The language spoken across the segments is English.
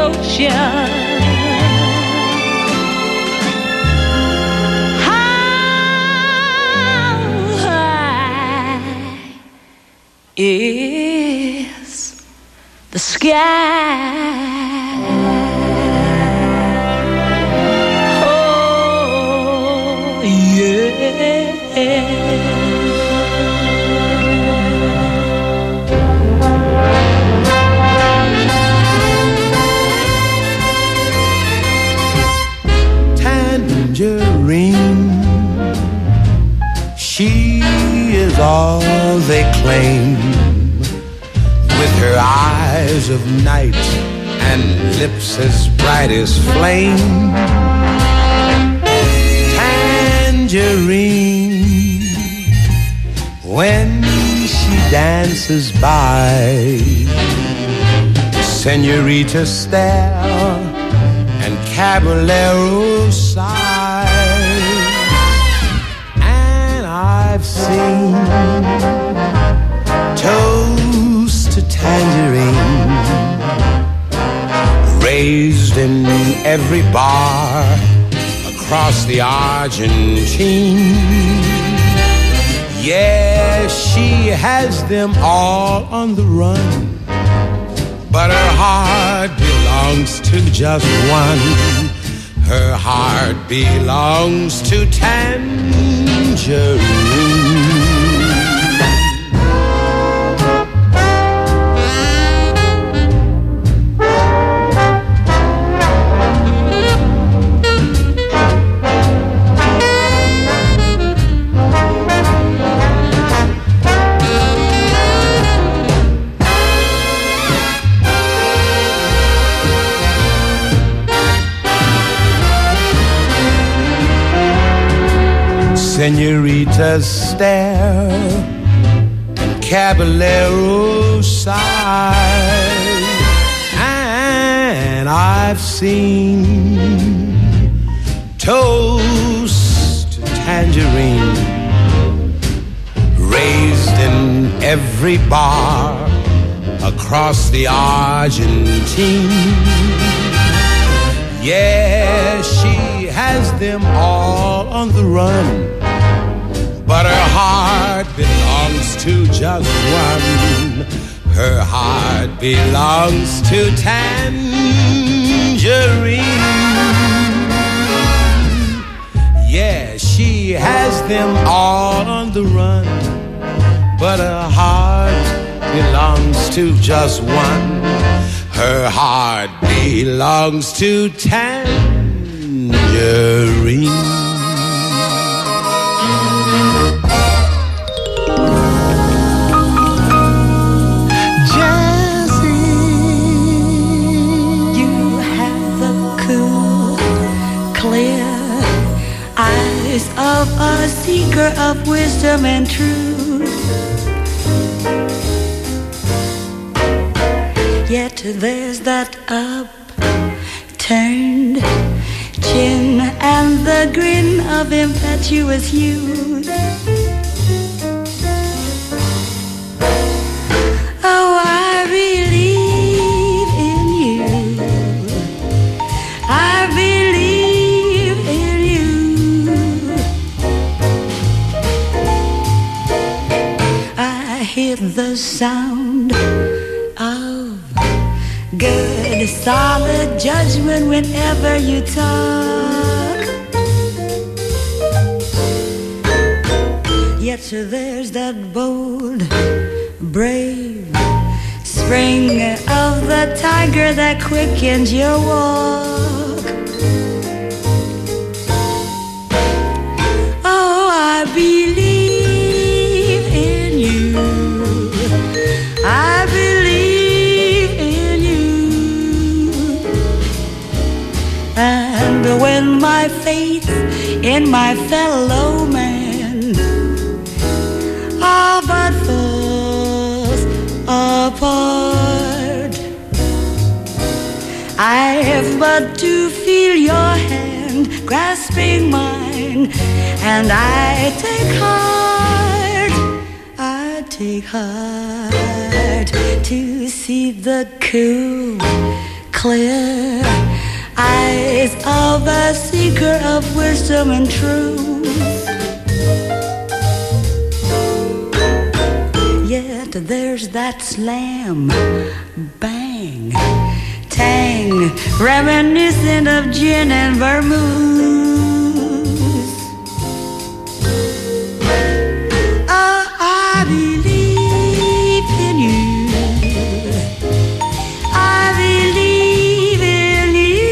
ocean. Is the sky? Oh, yeah. Tangerine, she is all they claim, with her eyes of night and lips as bright as flame. Tangerine, when she dances by, señorita stare and caballero sigh. And I've seen toast to tangerine raised in every bar across the Argentine. Yeah, she has them all on the run, but her heart belongs to just one. Her heart belongs to Tangerine. Señoritas stare and caballeros sigh. And I've seen toast to tangerine raised in every bar across the Argentine. Yeah, she has them all on the run, but her heart belongs to just one. Her heart belongs to Tangerine. Yeah, she has them all on the run, but her heart belongs to just one. Her heart belongs to Tangerine. Of a seeker of wisdom and truth, yet there's that upturned chin and the grin of impetuous youth. Oh, I believe in you. I believe in you. Hear the sound of good, solid judgment whenever you talk. Yet there's that bold, brave spring of the tiger that quickens your walk. Oh, I believe I believe in you. And when my faith in my fellow man all but falls apart, I have but to feel your hand grasping mine, and I take heart to see the cool, clear eyes of a seeker of wisdom and truth. Yet there's that slam, bang, tang, reminiscent of gin and vermouth. I believe in you. I believe in you.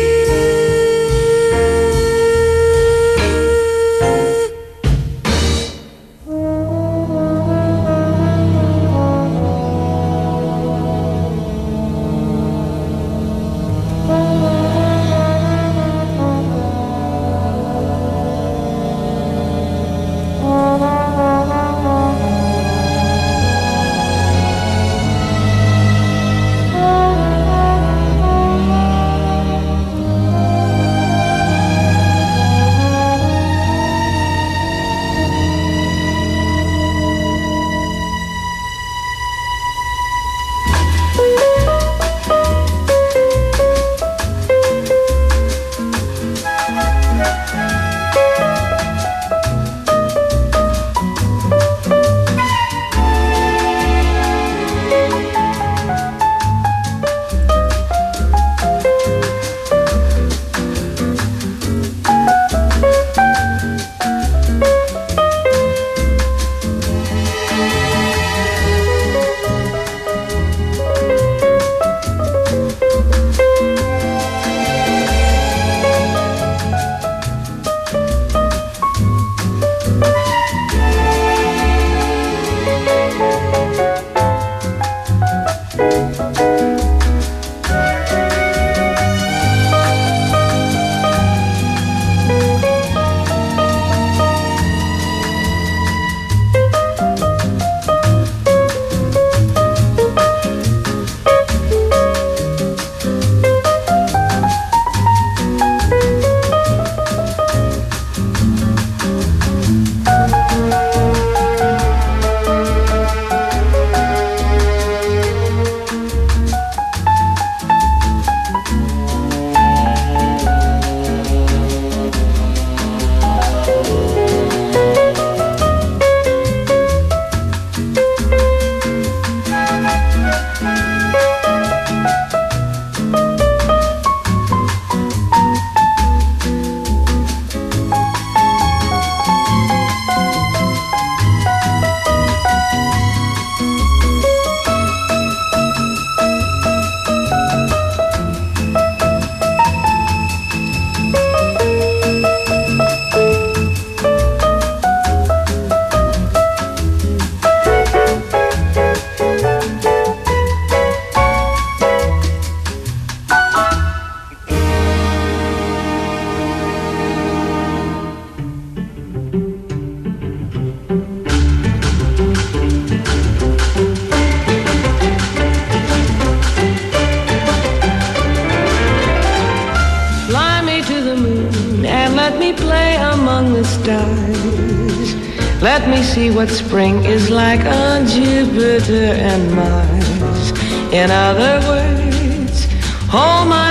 Let me see what spring is like on Jupiter and Mars. In other words, hold my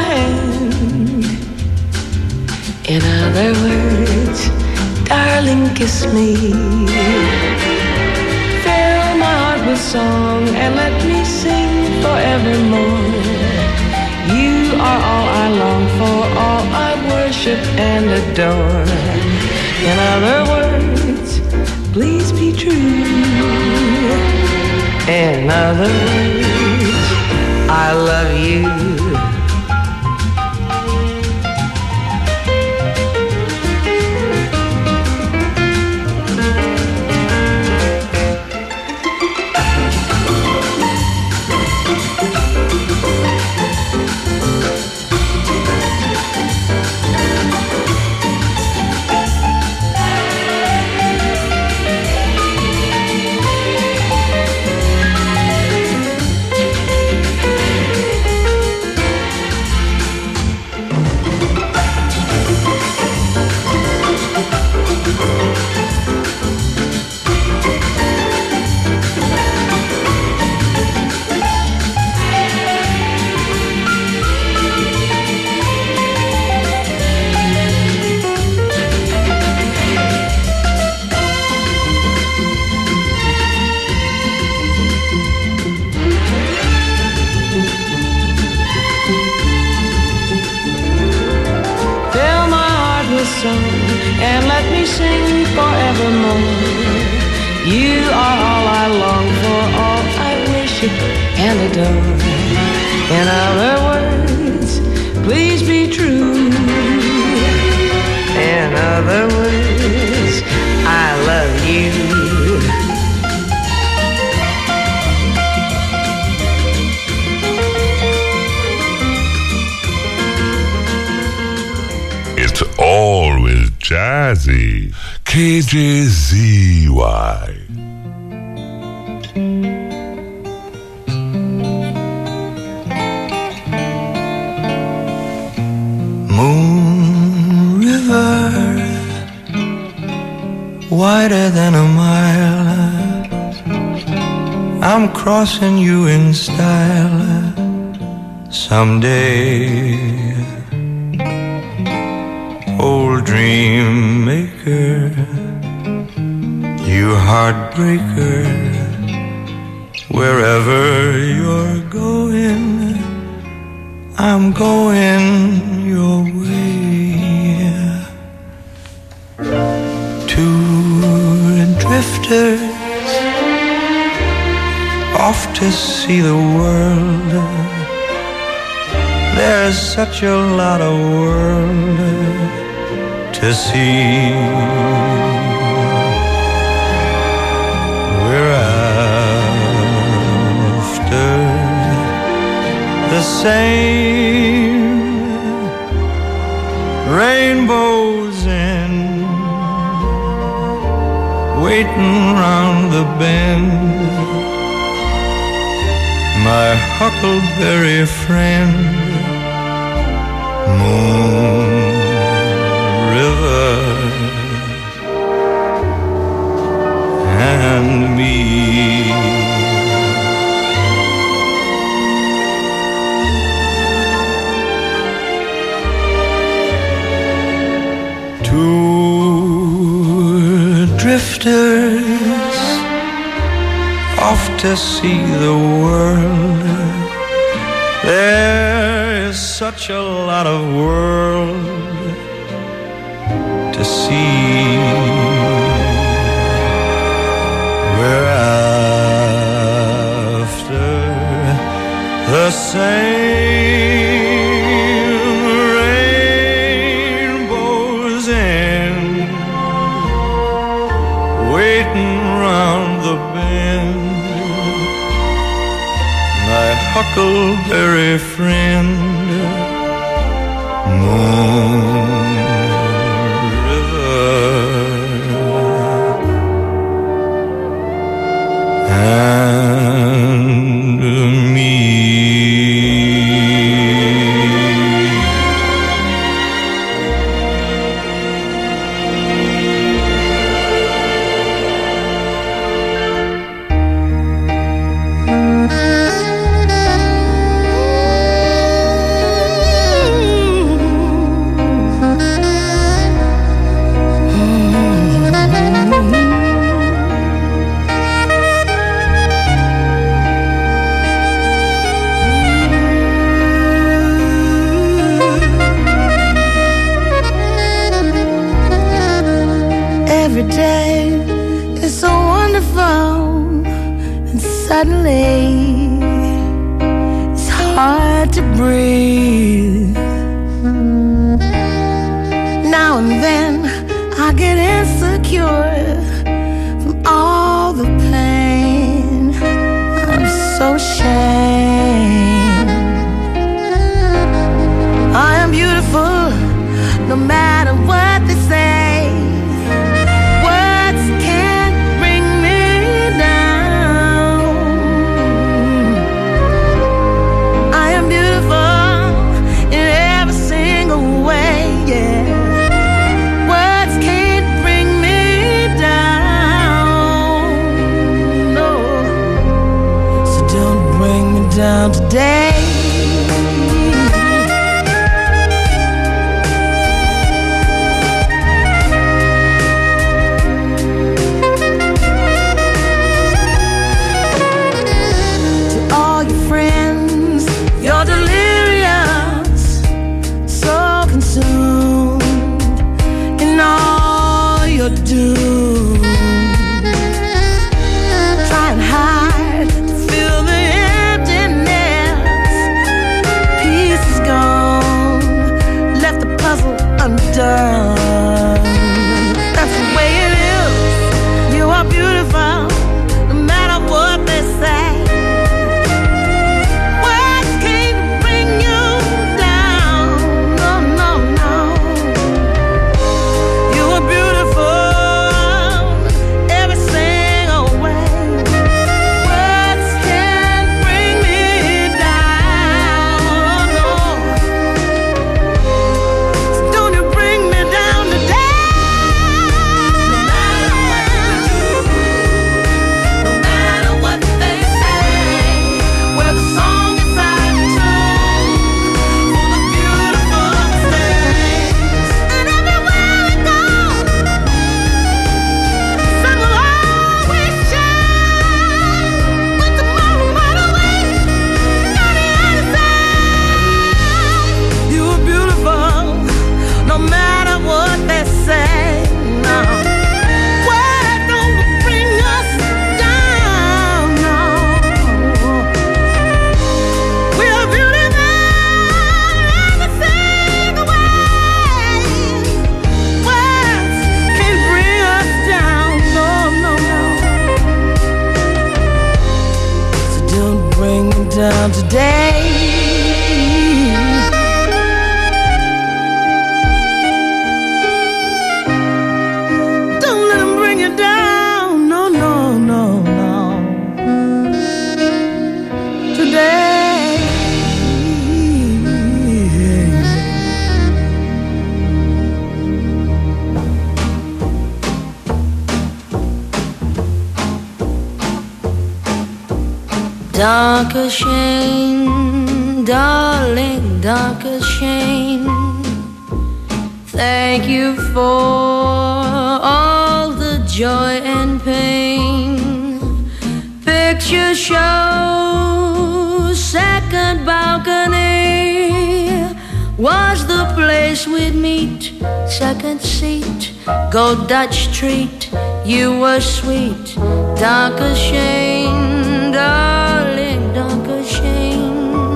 hand. In other words, darling, kiss me. Fill my heart with song and let me sing forevermore. You are all I long for, all I worship and adore. In other words, please be true. In other words, I love you. sing forevermore. You are all I long for, all I worship and adore. In other words, please be true. In other words, I love you. It's always jazzy. KJZY. Moon River, wider than a mile, I'm crossing you in style someday. Old dream maker, you heartbreaker, wherever you're going, I'm going your way. Two drifters off to see the world. There's such a lot of world to see. We're after the same rainbows and waiting round the bend. My huckleberry friend, Moon River, and me. Two drifters off to see the world. There is such a lot of world to see. We're after the same rainbows and waiting round the bend. My huckleberry friend, Moon River, and me. Every day is so wonderful, and suddenly it's hard to breathe. Now and then I get insecure from all the pain. I'm so ashamed. I am beautiful no matter what they say. Down today. Danke schön, darling, danke schön. Thank you for all the joy and pain. Picture show, second balcony was the place we'd meet. Second seat, go Dutch treat. You were sweet. Danke schön, darling, danke schön.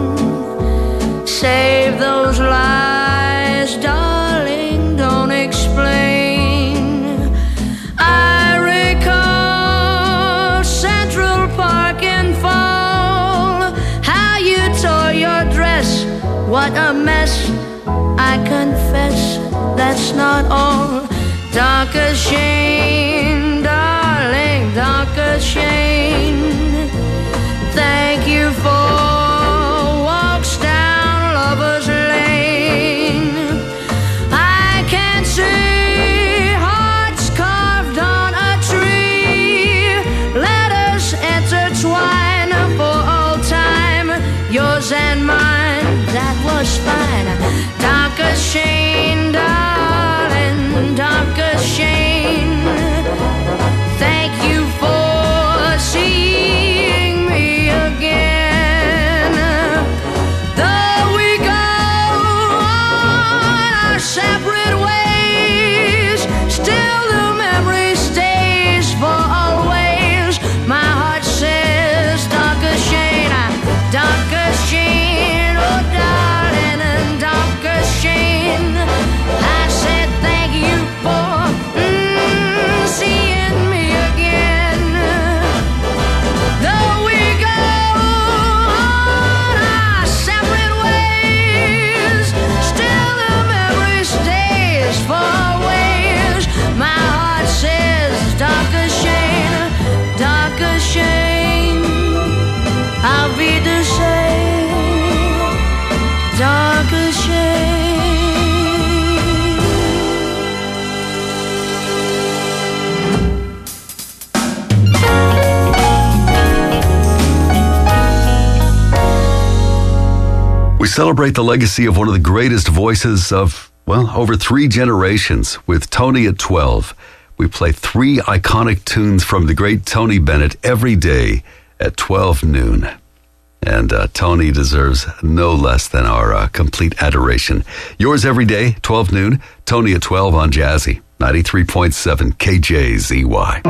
Save those lies, darling, don't explain. I recall Central Park in fall, how you tore your dress, what a mess. I confess, that's not all. Danke schön, darling, danke schön. Thank you for walks down Lover's Lane. I can see hearts carved on a tree. Let us intertwine for all time, yours and mine. That was fine. Danke schön, darling, danke schön. Thank you for seeing me again. Though we go on our separate ways, still the memory stays for always. My heart says danke schön, danke schön, oh darling, and danke schön. I said thank you for seeing me again. Though we go on our separate ways, still the memory stays for always. My heart says danke schön, danke schön. Auf Wiedersehen, danke schön. We celebrate the legacy of one of the greatest voices of, well, over 3 generations with Tony at 12. We play 3 iconic tunes from the great Tony Bennett every day at 12 noon. And Tony deserves no less than our complete adoration. Yours every day, 12 noon, Tony at 12 on Jazzy, 93.7 KJZY.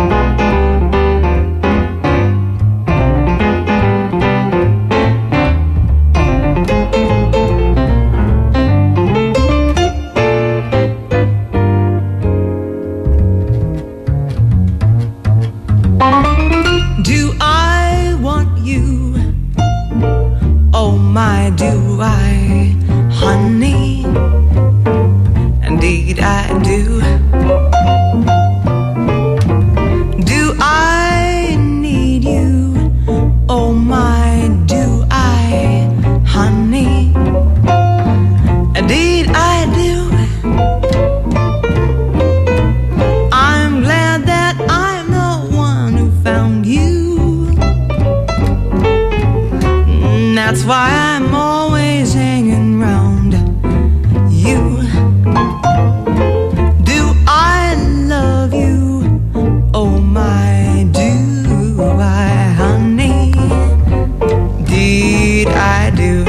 Do I want you? Oh my, do I, honey? Indeed I do. Do I need you? Oh my, do I, honey? Indeed I do. I'm glad that I'm the one who found you. That's why I'm always hanging round you. Do I love you? Oh my, do I, honey? Indeed I do.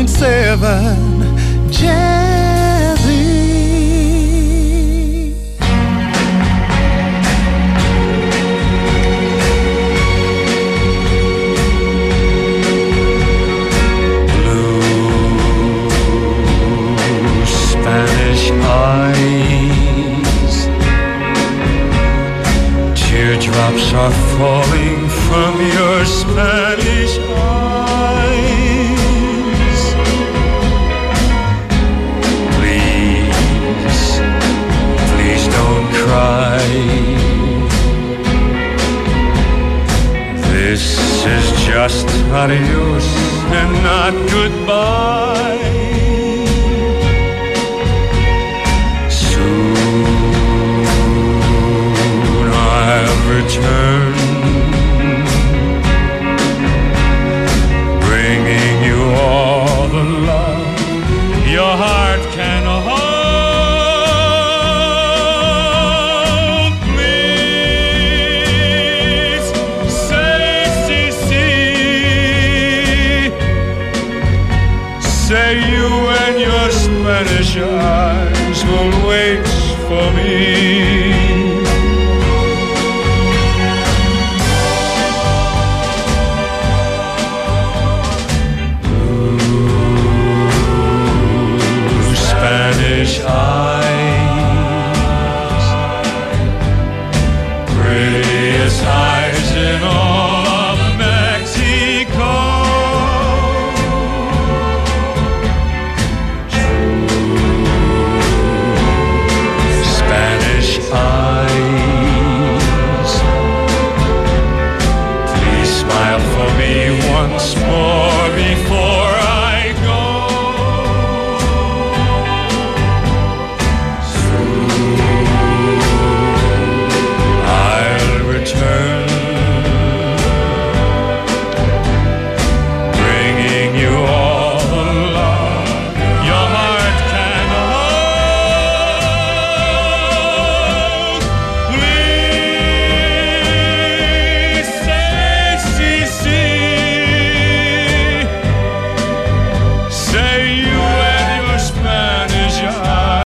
Jazzy. Blue Spanish eyes, teardrops are falling from your Spanish eyes. Please don't cry. This is just adios and not goodbye. Soon I'll return, bringing you all the love your heart can hold. Please say si. Say you and your Spanish eyes will wait for me. Spanish eyes.